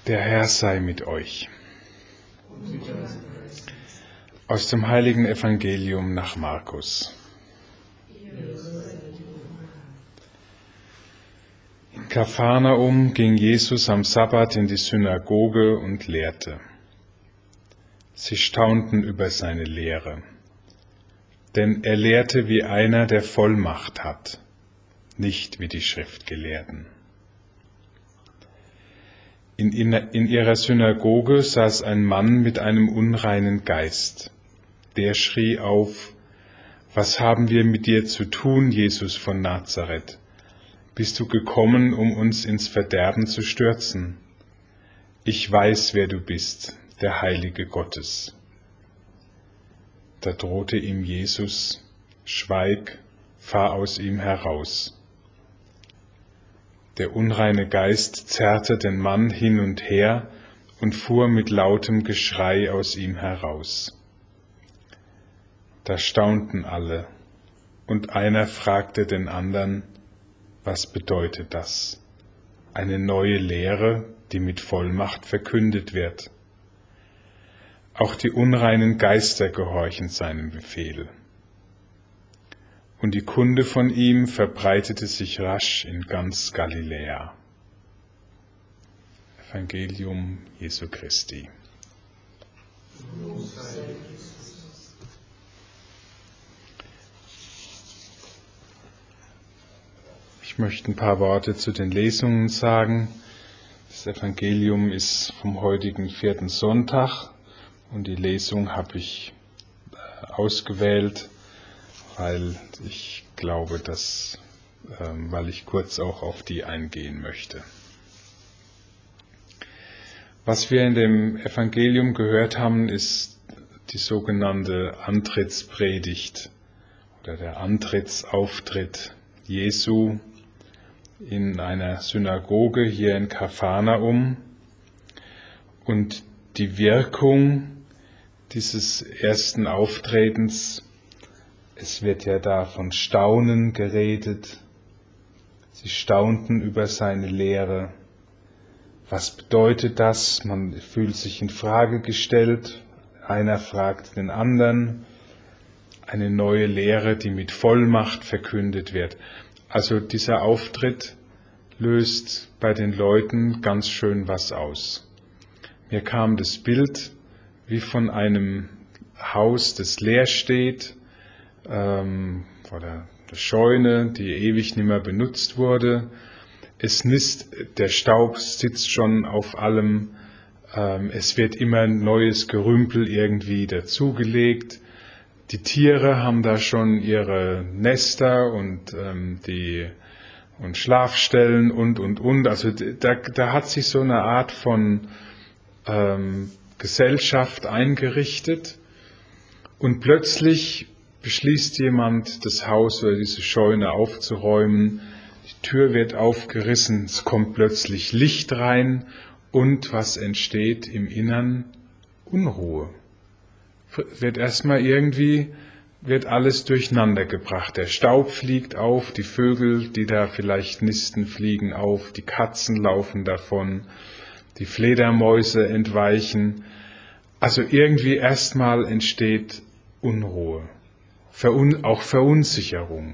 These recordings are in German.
Der Herr sei mit euch. Aus dem heiligen Evangelium nach Markus. In Kapharnaum ging Jesus am Sabbat in die Synagoge und lehrte. Sie staunten über seine Lehre, denn er lehrte wie einer, der Vollmacht hat, nicht wie die Schriftgelehrten. In ihrer Synagoge saß ein Mann mit einem unreinen Geist. Der schrie auf: Was haben wir mit dir zu tun, Jesus von Nazareth? Bist du gekommen, um uns ins Verderben zu stürzen? Ich weiß, wer du bist, der Heilige Gottes. Da drohte ihm Jesus: Schweig, fahr aus ihm heraus. Der unreine Geist zerrte den Mann hin und her und fuhr mit lautem Geschrei aus ihm heraus. Da staunten alle, und einer fragte den anderen: Was bedeutet das? Eine neue Lehre, die mit Vollmacht verkündet wird. Auch die unreinen Geister gehorchen seinem Befehl. Und die Kunde von ihm verbreitete sich rasch in ganz Galiläa. Evangelium Jesu Christi. Ich möchte ein paar Worte zu den Lesungen sagen. Das Evangelium ist vom heutigen 4. Sonntag und die Lesung habe ich ausgewählt, weil ich glaube, weil ich kurz auch auf die eingehen möchte. Was wir in dem Evangelium gehört haben, ist die sogenannte Antrittspredigt oder der Antrittsauftritt Jesu in einer Synagoge hier in Kapharnaum. Und die Wirkung dieses ersten Auftretens: Es wird ja da von Staunen geredet. Sie staunten über seine Lehre. Was bedeutet das? Man fühlt sich in Frage gestellt. Einer fragt den anderen. Eine neue Lehre, die mit Vollmacht verkündet wird. Also dieser Auftritt löst bei den Leuten ganz schön was aus. Mir kam das Bild wie von einem Haus, das leer steht, oder eine Scheune, die ewig nicht mehr benutzt wurde. Der Staub sitzt schon auf allem. Es wird immer neues Gerümpel irgendwie dazugelegt. Die Tiere haben da schon ihre Nester und Schlafstellen und. Also da hat sich so eine Art von Gesellschaft eingerichtet. Und plötzlich beschließt jemand, das Haus oder diese Scheune aufzuräumen. Die Tür wird aufgerissen, es kommt plötzlich Licht rein und was entsteht im Innern? Unruhe. Wird alles durcheinander gebracht. Der Staub fliegt auf, die Vögel, die da vielleicht nisten, fliegen auf, die Katzen laufen davon, die Fledermäuse entweichen. Also irgendwie erstmal entsteht Unruhe, auch Verunsicherung.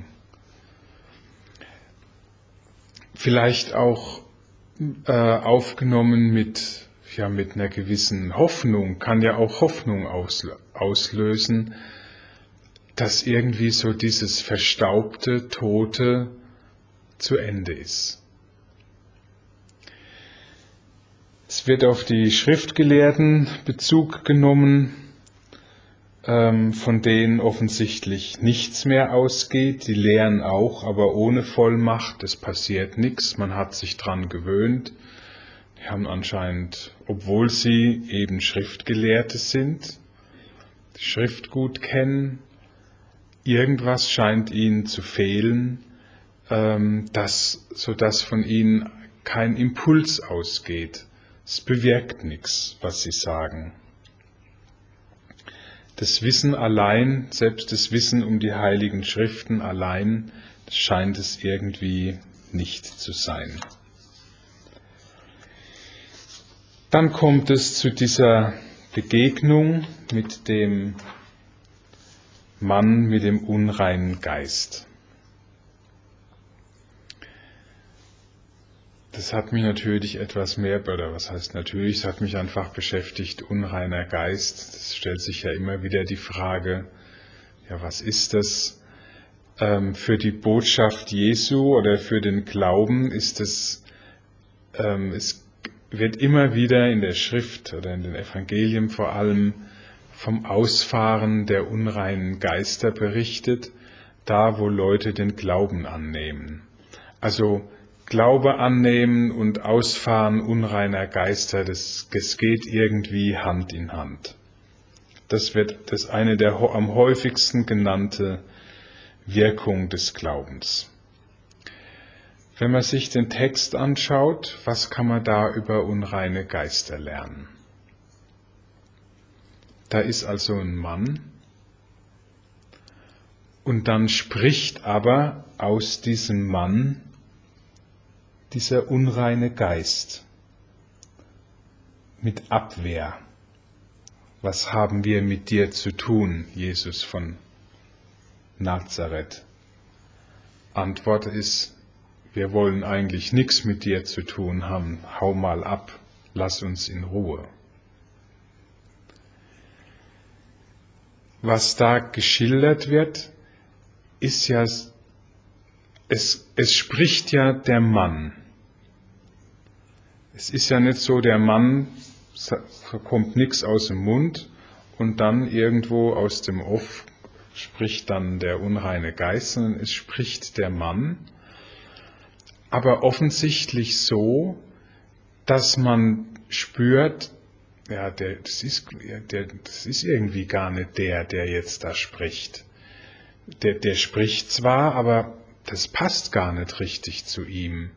Vielleicht auch aufgenommen mit einer gewissen Hoffnung, kann ja auch Hoffnung auslösen, dass irgendwie so dieses verstaubte, tote zu Ende ist. Es wird auf die Schriftgelehrten Bezug genommen, von denen offensichtlich nichts mehr ausgeht. Die lehren auch, aber ohne Vollmacht. Es passiert nichts, man hat sich dran gewöhnt. Die haben anscheinend, obwohl sie eben Schriftgelehrte sind, die Schrift gut kennen, irgendwas scheint ihnen zu fehlen, sodass von ihnen kein Impuls ausgeht. Es bewirkt nichts, was sie sagen. Das Wissen allein, selbst das Wissen um die Heiligen Schriften allein, scheint es irgendwie nicht zu sein. Dann kommt es zu dieser Begegnung mit dem Mann mit dem unreinen Geist. Das hat mich natürlich etwas mehr, oder was heißt natürlich, es hat mich einfach beschäftigt, unreiner Geist. Es stellt sich ja immer wieder die Frage, ja, was ist das? Für die Botschaft Jesu oder für den Glauben ist es wird immer wieder in der Schrift oder in den Evangelien vor allem vom Ausfahren der unreinen Geister berichtet, da wo Leute den Glauben annehmen. Also Glaube annehmen und Ausfahren unreiner Geister, das geht irgendwie Hand in Hand. Das wird das eine der am häufigsten genannte Wirkung des Glaubens. Wenn man sich den Text anschaut, was kann man da über unreine Geister lernen? Da ist also ein Mann und dann spricht aber aus diesem Mann dieser unreine Geist mit Abwehr. Was haben wir mit dir zu tun, Jesus von Nazareth? Antwort ist, wir wollen eigentlich nichts mit dir zu tun haben. Hau mal ab, lass uns in Ruhe. Was da geschildert wird, ist ja, es spricht ja der Mann. Es ist ja nicht so, der Mann kommt nichts aus dem Mund und dann irgendwo aus dem Off spricht dann der unreine Geist, sondern es spricht der Mann. Aber offensichtlich so, dass man spürt, ja, das ist irgendwie gar nicht der jetzt da spricht. Der spricht zwar, aber das passt gar nicht richtig zu ihm.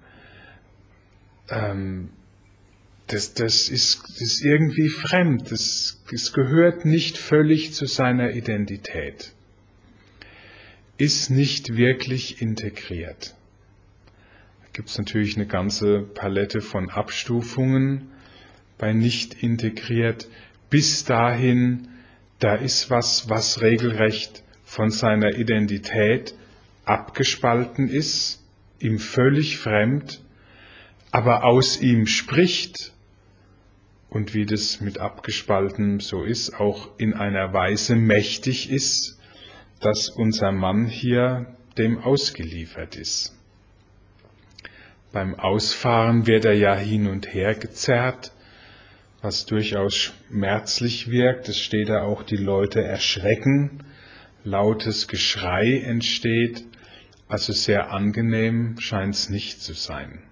Das ist irgendwie fremd. Das gehört nicht völlig zu seiner Identität. Ist nicht wirklich integriert. Da gibt es natürlich eine ganze Palette von Abstufungen bei nicht integriert, bis dahin, da ist was regelrecht von seiner Identität abgespalten ist, ihm völlig fremd, aber aus ihm spricht und wie das mit abgespalten so ist, auch in einer Weise mächtig ist, dass unser Mann hier dem ausgeliefert ist. Beim Ausfahren wird er ja hin und her gezerrt, was durchaus schmerzlich wirkt. Es steht da auch, die Leute erschrecken, lautes Geschrei entsteht, also sehr angenehm scheint es nicht zu sein.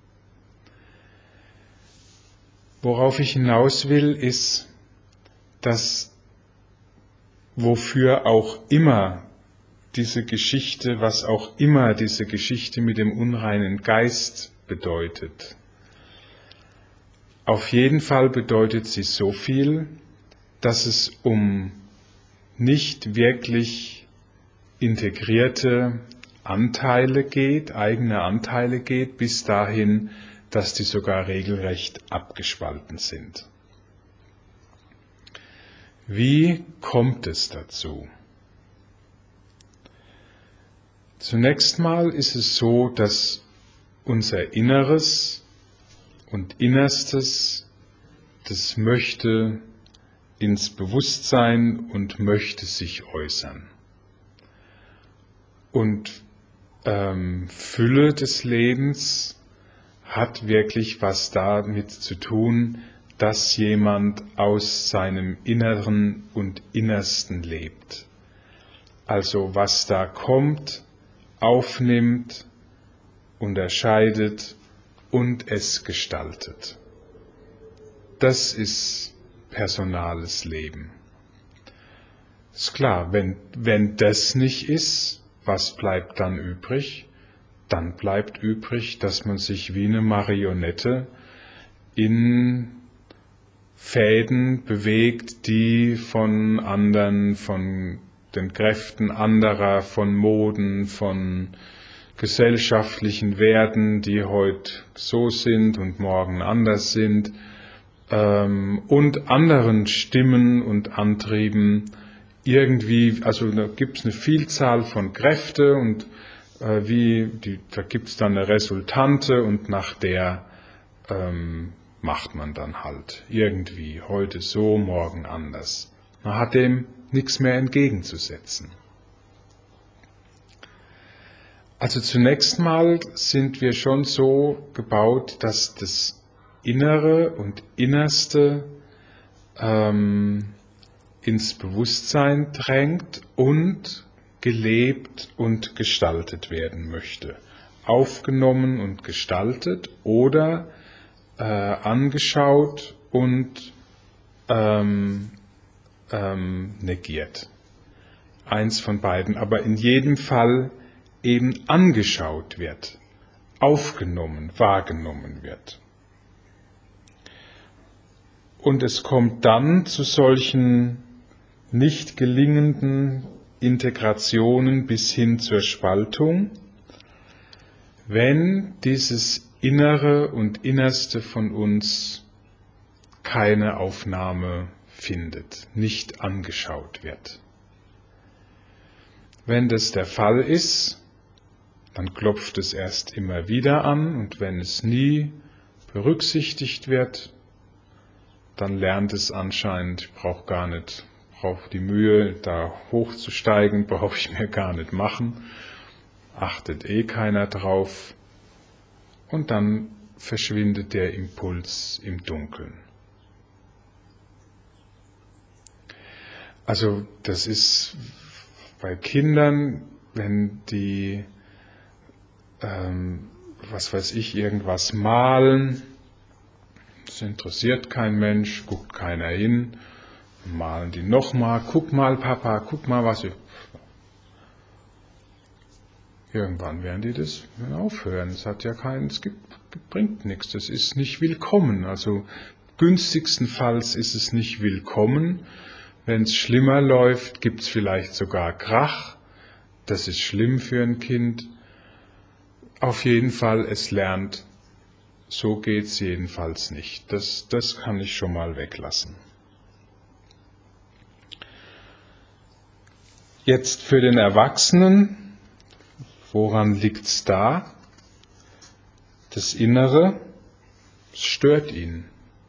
Worauf ich hinaus will, ist, dass wofür auch immer diese Geschichte, was auch immer diese Geschichte mit dem unreinen Geist bedeutet. Auf jeden Fall bedeutet sie so viel, dass es um nicht wirklich integrierte Anteile geht, eigene Anteile geht, bis dahin, dass die sogar regelrecht abgespalten sind. Wie kommt es dazu? Zunächst mal ist es so, dass unser Inneres und Innerstes, das möchte ins Bewusstsein und möchte sich äußern. Und Fülle des Lebens hat wirklich was damit zu tun, dass jemand aus seinem Inneren und Innersten lebt. Also was da kommt, aufnimmt, unterscheidet und es gestaltet. Das ist personales Leben. Ist klar, wenn das nicht ist, was bleibt dann übrig? Dann bleibt übrig, dass man sich wie eine Marionette in Fäden bewegt, die von anderen, von den Kräften anderer, von Moden, von gesellschaftlichen Werten, die heute so sind und morgen anders sind, und anderen Stimmen und Antrieben irgendwie, also da gibt es eine Vielzahl von Kräfte und da gibt es dann eine Resultante und nach der macht man dann halt irgendwie heute so, morgen anders. Man hat dem nichts mehr entgegenzusetzen. Also zunächst mal sind wir schon so gebaut, dass das Innere und Innerste ins Bewusstsein drängt und gelebt und gestaltet werden möchte. Aufgenommen und gestaltet oder angeschaut und negiert. Eins von beiden, aber in jedem Fall eben angeschaut wird, aufgenommen, wahrgenommen wird. Und es kommt dann zu solchen nicht gelingenden Integrationen bis hin zur Spaltung, wenn dieses Innere und Innerste von uns keine Aufnahme findet, nicht angeschaut wird. Wenn das der Fall ist, dann klopft es erst immer wieder an und wenn es nie berücksichtigt wird, dann lernt es anscheinend, ich brauche die Mühe, da hochzusteigen, brauche ich mir gar nicht machen, achtet keiner drauf und dann verschwindet der Impuls im Dunkeln. Also das ist bei Kindern, wenn die irgendwas malen, das interessiert kein Mensch, guckt keiner hin, malen die nochmal, guck mal Papa, guck mal was. Irgendwann werden die das aufhören, es bringt nichts, das ist nicht willkommen, also günstigstenfalls ist es nicht willkommen, wenn es schlimmer läuft, gibt es vielleicht sogar Krach, das ist schlimm für ein Kind. Auf jeden Fall, es lernt, so geht's jedenfalls nicht. Das kann ich schon mal weglassen. Jetzt für den Erwachsenen, woran liegt's da? Das Innere stört ihn.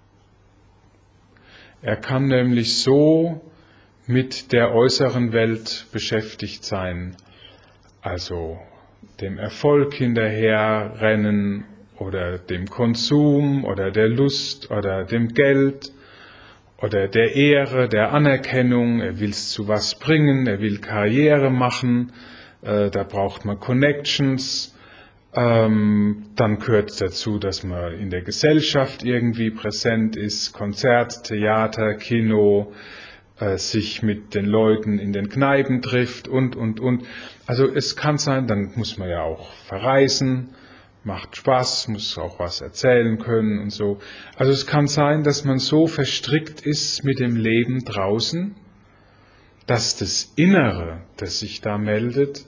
Er kann nämlich so mit der äußeren Welt beschäftigt sein, also dem Erfolg hinterherrennen oder dem Konsum oder der Lust oder dem Geld oder der Ehre, der Anerkennung. Er will es zu was bringen, er will Karriere machen, da braucht man Connections. Dann gehört es dazu, dass man in der Gesellschaft irgendwie präsent ist, Konzert, Theater, Kino, sich mit den Leuten in den Kneipen trifft und. Also es kann sein, dann muss man ja auch verreisen, macht Spaß, muss auch was erzählen können und so. Also es kann sein, dass man so verstrickt ist mit dem Leben draußen, dass das Innere, das sich da meldet,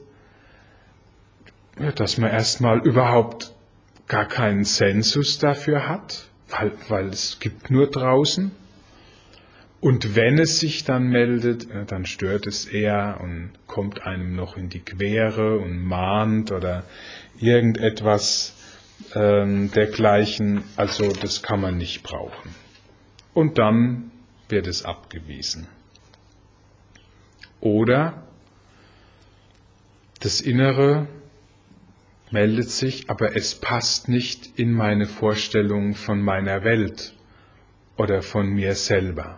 dass man erstmal überhaupt gar keinen Sensus dafür hat, weil es gibt nur draußen. Und wenn es sich dann meldet, dann stört es eher und kommt einem noch in die Quere und mahnt oder irgendetwas dergleichen. Also das kann man nicht brauchen. Und dann wird es abgewiesen. Oder das Innere meldet sich, aber es passt nicht in meine Vorstellung von meiner Welt oder von mir selber.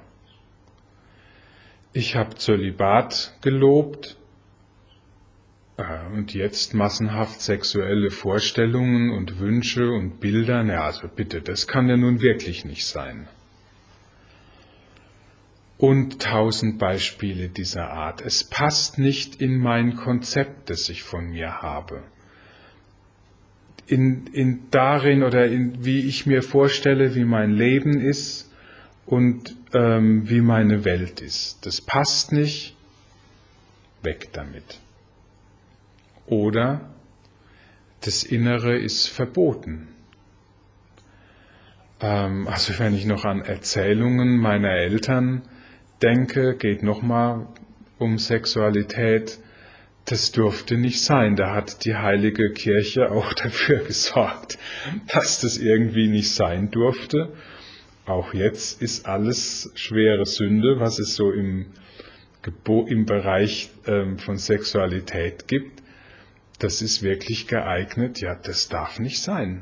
Ich habe Zölibat gelobt und jetzt massenhaft sexuelle Vorstellungen und Wünsche und Bilder. Na also bitte, das kann ja nun wirklich nicht sein. Und 1000 Beispiele dieser Art. Es passt nicht in mein Konzept, das ich von mir habe. Darin oder wie ich mir vorstelle, wie mein Leben ist und wie meine Welt ist. Das passt nicht, weg damit. Oder das Innere ist verboten. Also wenn ich noch an Erzählungen meiner Eltern denke, geht nochmal um Sexualität. Das durfte nicht sein. Da hat die Heilige Kirche auch dafür gesorgt, dass das irgendwie nicht sein durfte. Auch jetzt ist alles schwere Sünde, was es so im Bereich von Sexualität gibt. Das ist wirklich geeignet. Ja, das darf nicht sein.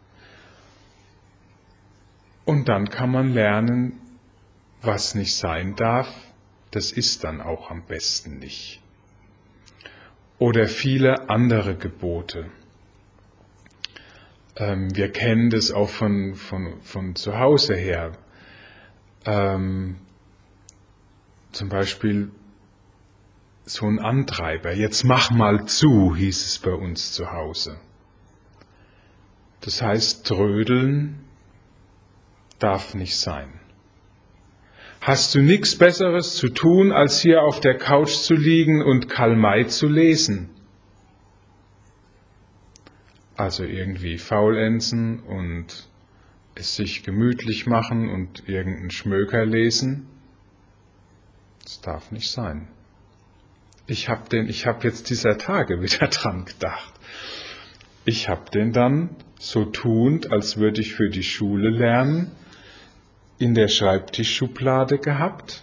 Und dann kann man lernen, was nicht sein darf, das ist dann auch am besten nicht. Oder viele andere Gebote. Wir kennen das auch von zu Hause her. Zum Beispiel so ein Antreiber. Jetzt mach mal zu, hieß es bei uns zu Hause. Das heißt, trödeln darf nicht sein. Hast du nichts Besseres zu tun, als hier auf der Couch zu liegen und Karl May zu lesen? Also irgendwie faulenzen und es sich gemütlich machen und irgendeinen Schmöker lesen? Das darf nicht sein. Ich habe jetzt dieser Tage wieder dran gedacht. Ich habe den dann so tuend, als würde ich für die Schule lernen, in der Schreibtischschublade gehabt,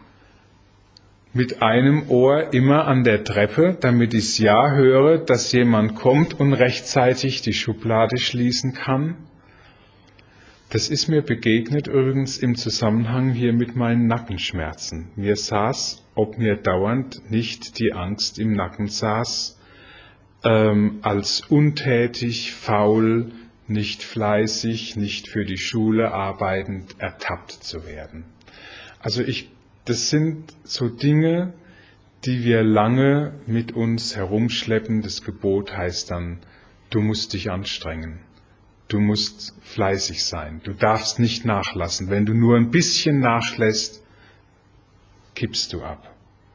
mit einem Ohr immer an der Treppe, damit ich ja höre, dass jemand kommt und rechtzeitig die Schublade schließen kann. Das ist mir begegnet übrigens im Zusammenhang hier mit meinen Nackenschmerzen. Mir saß, ob mir dauernd nicht die Angst im Nacken saß, als untätig, faul, nicht fleißig, nicht für die Schule arbeitend ertappt zu werden. Also das sind so Dinge, die wir lange mit uns herumschleppen. Das Gebot heißt dann, du musst dich anstrengen, du musst fleißig sein, du darfst nicht nachlassen. Wenn du nur ein bisschen nachlässt, kippst du ab.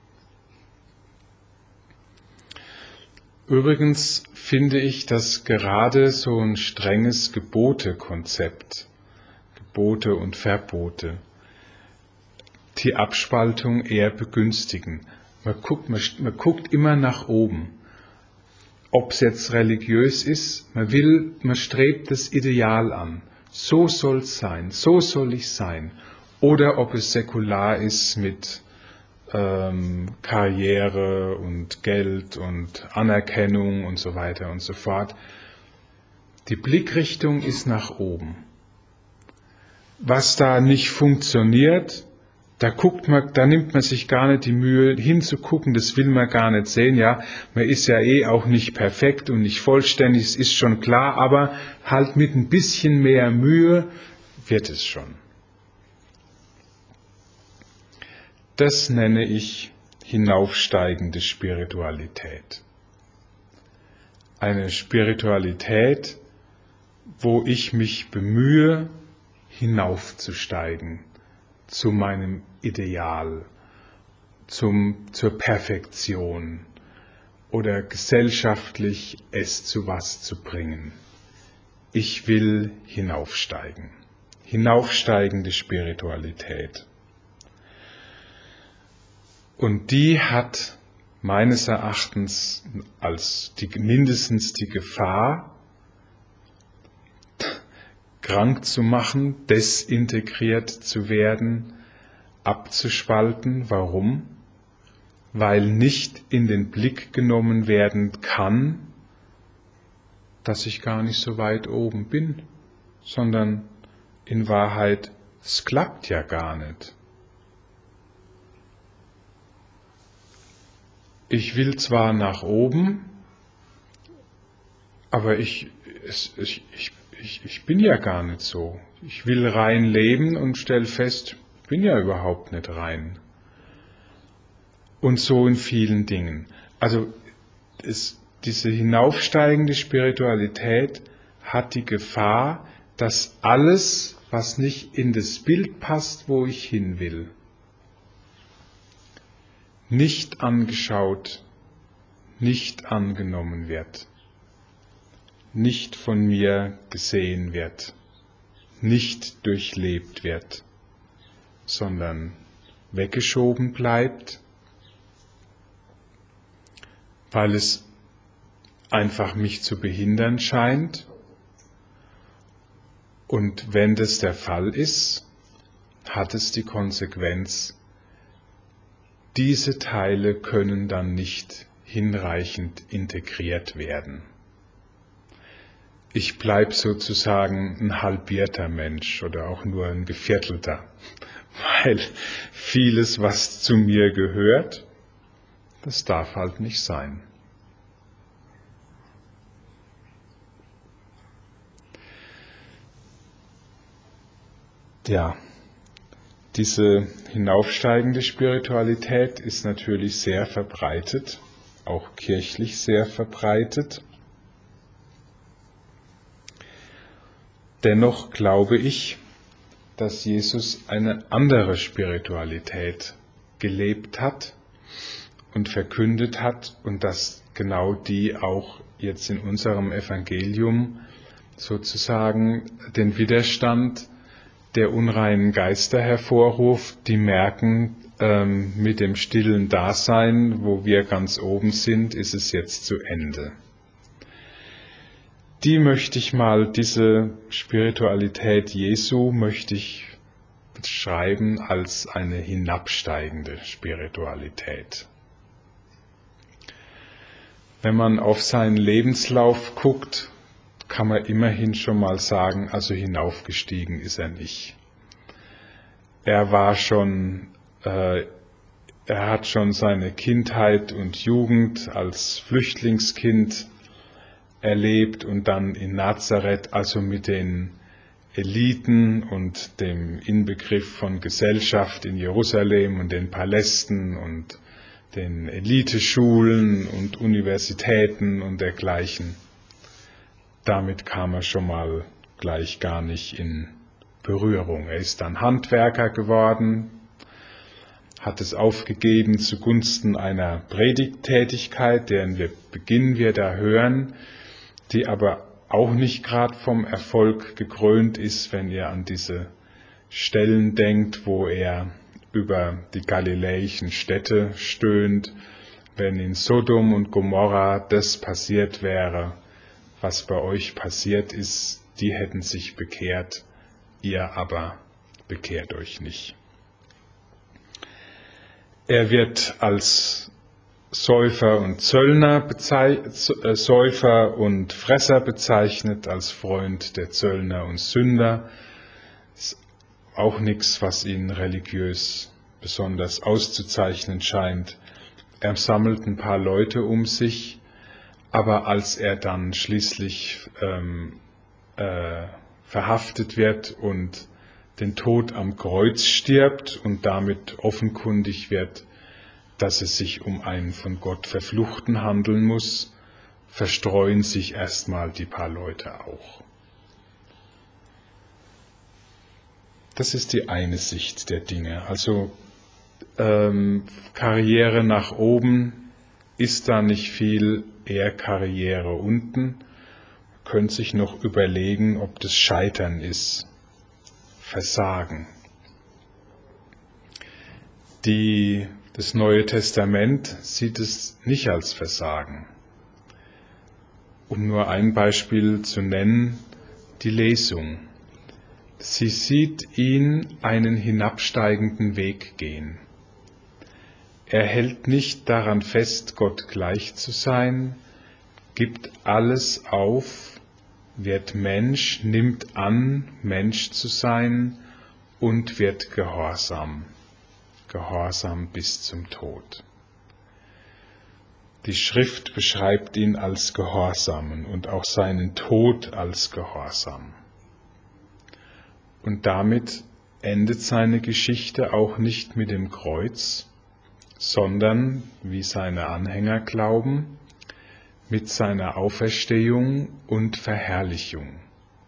Übrigens finde ich, dass gerade so ein strenges Gebotekonzept, Gebote und Verbote, die Abspaltung eher begünstigen. Man guckt immer nach oben. Ob es jetzt religiös ist, man strebt das Ideal an. So soll es sein, so soll ich sein. Oder ob es säkular ist mit Karriere und Geld und Anerkennung und so weiter und so fort. Die Blickrichtung ist nach oben. Was da nicht funktioniert, da nimmt man sich gar nicht die Mühe hinzugucken, das will man gar nicht sehen, ja. Man ist ja auch nicht perfekt und nicht vollständig, es ist schon klar, aber halt mit ein bisschen mehr Mühe wird es schon. Das nenne ich hinaufsteigende Spiritualität. Eine Spiritualität, wo ich mich bemühe, hinaufzusteigen zu meinem Ideal, zur Perfektion oder gesellschaftlich es zu was zu bringen. Ich will hinaufsteigen. Hinaufsteigende Spiritualität. Und die hat meines Erachtens als mindestens die Gefahr, krank zu machen, desintegriert zu werden, abzuspalten. Warum? Weil nicht in den Blick genommen werden kann, dass ich gar nicht so weit oben bin, sondern in Wahrheit, es klappt ja gar nicht. Ich will zwar nach oben, aber ich bin ja gar nicht so. Ich will rein leben und stelle fest, ich bin ja überhaupt nicht rein. Und so in vielen Dingen. Also diese hinaufsteigende Spiritualität hat die Gefahr, dass alles, was nicht in das Bild passt, wo ich hin will, nicht angeschaut, nicht angenommen wird, nicht von mir gesehen wird, nicht durchlebt wird, sondern weggeschoben bleibt, weil es einfach mich zu behindern scheint. Und wenn das der Fall ist, hat es die Konsequenz, diese Teile können dann nicht hinreichend integriert werden. Ich bleibe sozusagen ein halbierter Mensch oder auch nur ein geviertelter, weil vieles, was zu mir gehört, das darf halt nicht sein. Ja, diese hinaufsteigende Spiritualität ist natürlich sehr verbreitet, auch kirchlich sehr verbreitet. Dennoch glaube ich, dass Jesus eine andere Spiritualität gelebt hat und verkündet hat und dass genau die auch jetzt in unserem Evangelium sozusagen den Widerstand der unreinen Geister hervorruft, die merken, mit dem stillen Dasein, wo wir ganz oben sind, ist es jetzt zu Ende. Diese Spiritualität Jesu möchte ich beschreiben als eine hinabsteigende Spiritualität. Wenn man auf seinen Lebenslauf guckt, kann man immerhin schon mal sagen, also hinaufgestiegen ist er nicht. Er hat schon seine Kindheit und Jugend als Flüchtlingskind erlebt und dann in Nazareth, also mit den Eliten und dem Inbegriff von Gesellschaft in Jerusalem und den Palästen und den Eliteschulen und Universitäten und dergleichen. Damit kam er schon mal gleich gar nicht in Berührung. Er ist dann Handwerker geworden, hat es aufgegeben zugunsten einer Predigttätigkeit, deren Beginn wir da hören, die aber auch nicht gerade vom Erfolg gekrönt ist, wenn ihr an diese Stellen denkt, wo er über die galiläischen Städte stöhnt, wenn in Sodom und Gomorra das passiert wäre, was bei euch passiert ist, die hätten sich bekehrt, ihr aber bekehrt euch nicht. Er wird als Säufer und Säufer und Fresser bezeichnet, als Freund der Zöllner und Sünder. Ist auch nichts, was ihn religiös besonders auszuzeichnen scheint. Er sammelt ein paar Leute um sich, aber als er dann schließlich verhaftet wird und den Tod am Kreuz stirbt und damit offenkundig wird, dass es sich um einen von Gott Verfluchten handeln muss, verstreuen sich erstmal die paar Leute auch. Das ist die eine Sicht der Dinge. Also Karriere nach oben ist da nicht viel, eher Karriere unten. Man könnte sich noch überlegen, ob das Scheitern ist, Versagen. Das Neue Testament sieht es nicht als Versagen. Um nur ein Beispiel zu nennen, die Lesung. Sie sieht ihn einen hinabsteigenden Weg gehen. Er hält nicht daran fest, Gott gleich zu sein, gibt alles auf, wird Mensch, nimmt an, Mensch zu sein und wird gehorsam. Gehorsam bis zum Tod. Die Schrift beschreibt ihn als Gehorsamen und auch seinen Tod als Gehorsam. Und damit endet seine Geschichte auch nicht mit dem Kreuz, sondern, wie seine Anhänger glauben, mit seiner Auferstehung und Verherrlichung.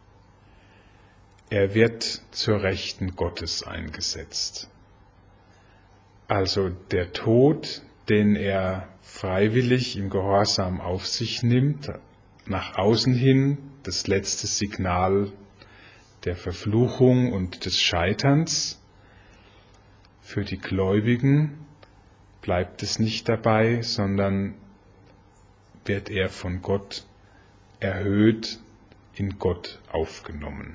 Er wird zur Rechten Gottes eingesetzt. Also der Tod, den er freiwillig im Gehorsam auf sich nimmt, nach außen hin das letzte Signal der Verfluchung und des Scheiterns. Für die Gläubigen bleibt es nicht dabei, sondern wird er von Gott erhöht, in Gott aufgenommen.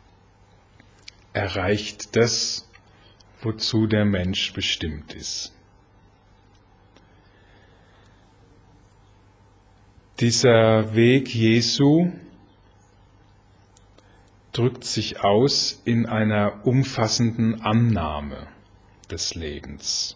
Erreicht das, wozu der Mensch bestimmt ist. Dieser Weg Jesu drückt sich aus in einer umfassenden Annahme des Lebens.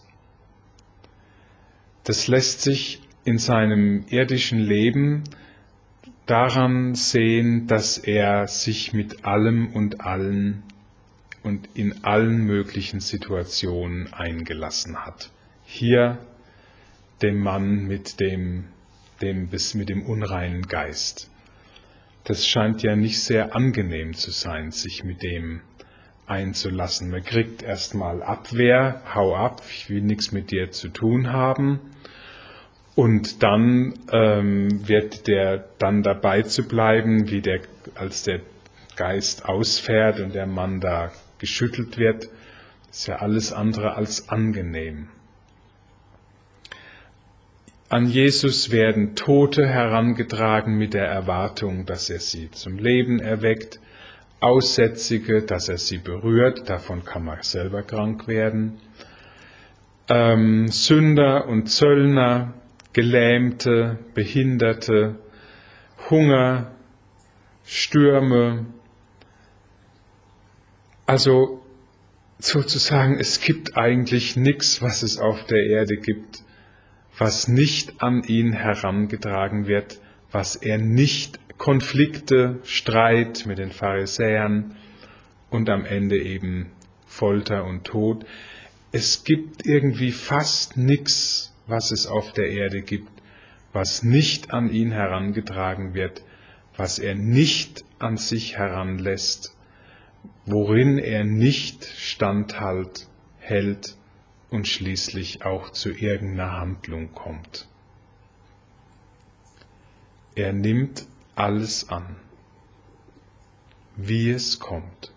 Das lässt sich in seinem irdischen Leben daran sehen, dass er sich mit allem und allen und in allen möglichen Situationen eingelassen hat. Hier dem Mann mit dem unreinen Geist. Das scheint ja nicht sehr angenehm zu sein, sich mit dem einzulassen. Man kriegt erstmal Abwehr, hau ab, ich will nichts mit dir zu tun haben. Und dann wird der dann dabei zu bleiben, als der Geist ausfährt und der Mann da geschüttelt wird, ist ja alles andere als angenehm. An Jesus werden Tote herangetragen mit der Erwartung, dass er sie zum Leben erweckt, Aussätzige, dass er sie berührt, davon kann man selber krank werden, Sünder und Zöllner, Gelähmte, Behinderte, Hunger, Stürme. Also sozusagen, es gibt eigentlich nichts, was es auf der Erde gibt, was nicht an ihn herangetragen wird, was er nicht Konflikte, Streit mit den Pharisäern und am Ende eben Folter und Tod. Es gibt irgendwie fast nichts, was es auf der Erde gibt, was nicht an ihn herangetragen wird, was er nicht an sich heranlässt, worin er nicht hält und schließlich auch zu irgendeiner Handlung kommt. Er nimmt alles an, wie es kommt,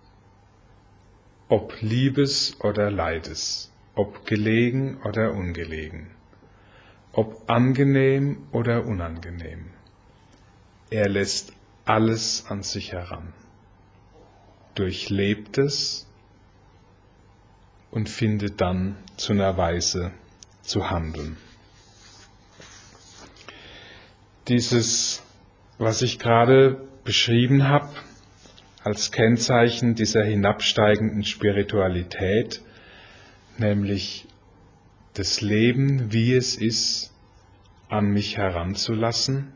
ob Liebes oder Leides, ob gelegen oder ungelegen, ob angenehm oder unangenehm. Er lässt alles an sich heran, durchlebt es und findet dann zu einer Weise zu handeln. Dieses, was ich gerade beschrieben habe, als Kennzeichen dieser hinabsteigenden Spiritualität, nämlich das Leben, wie es ist, an mich heranzulassen,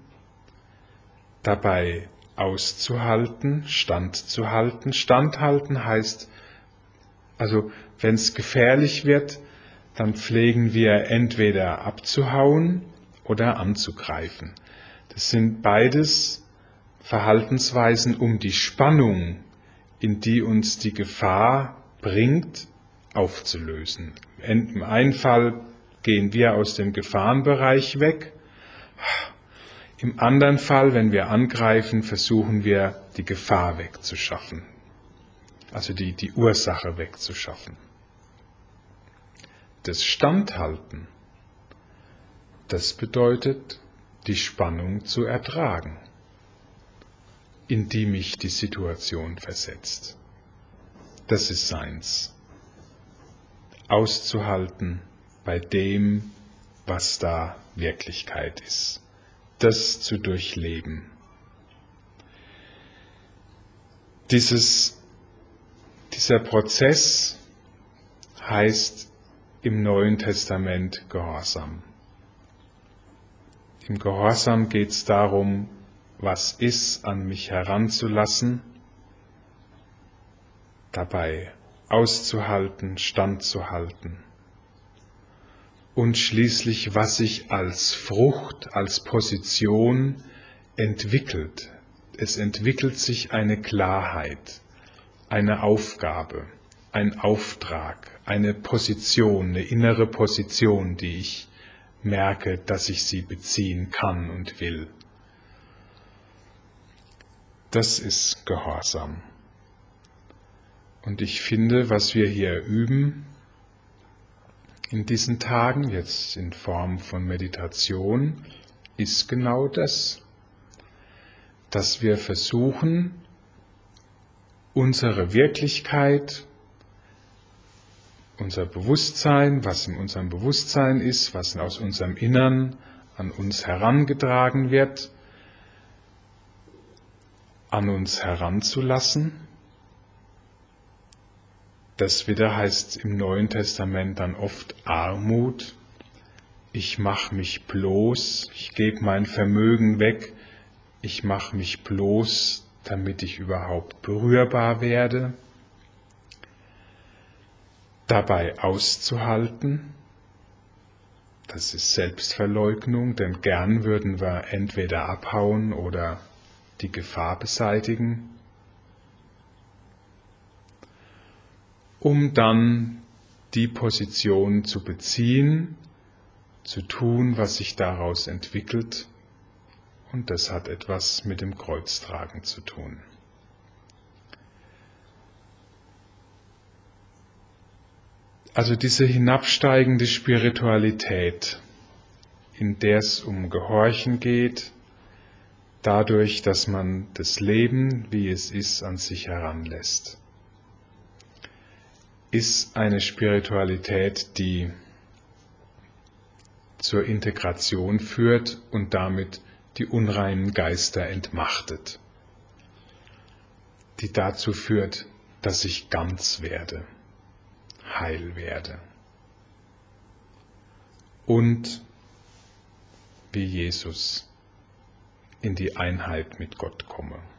dabei auszuhalten, standzuhalten. Standhalten heißt, also wenn es gefährlich wird, dann pflegen wir entweder abzuhauen oder anzugreifen. Das sind beides Verhaltensweisen, um die Spannung, in die uns die Gefahr bringt, aufzulösen. Im einen Fall gehen wir aus dem Gefahrenbereich weg. Im anderen Fall, wenn wir angreifen, versuchen wir, die Gefahr wegzuschaffen. Also die Ursache wegzuschaffen. Das Standhalten, das bedeutet, die Spannung zu ertragen, in die mich die Situation versetzt. Das ist seins. Auszuhalten bei dem, was da Wirklichkeit ist. Das zu durchleben. Dieser Prozess heißt im Neuen Testament Gehorsam. Im Gehorsam geht es darum, was ist, an mich heranzulassen, dabei auszuhalten, standzuhalten und schließlich, was sich als Frucht, als Position entwickelt. Es entwickelt sich eine Klarheit, eine Aufgabe, ein Auftrag, eine Position, eine innere Position, die ich merke, dass ich sie beziehen kann und will. Das ist Gehorsam. Und ich finde, was wir hier üben in diesen Tagen, jetzt in Form von Meditation, ist genau das, dass wir versuchen, unsere Wirklichkeit, unser Bewusstsein, was in unserem Bewusstsein ist, was aus unserem Innern an uns herangetragen wird, an uns heranzulassen. Das wieder heißt im Neuen Testament dann oft Armut. Ich mache mich bloß, ich gebe mein Vermögen weg, ich mache mich bloß, damit ich überhaupt berührbar werde. Dabei auszuhalten, das ist Selbstverleugnung, denn gern würden wir entweder abhauen oder die Gefahr beseitigen, um dann die Position zu beziehen, zu tun, was sich daraus entwickelt, und das hat etwas mit dem Kreuztragen zu tun. Also diese hinabsteigende Spiritualität, in der es um Gehorchen geht, dadurch, dass man das Leben, wie es ist, an sich heranlässt, ist eine Spiritualität, die zur Integration führt und damit die unreinen Geister entmachtet, die dazu führt, dass ich ganz werde, heil werde und wie Jesus in die Einheit mit Gott komme.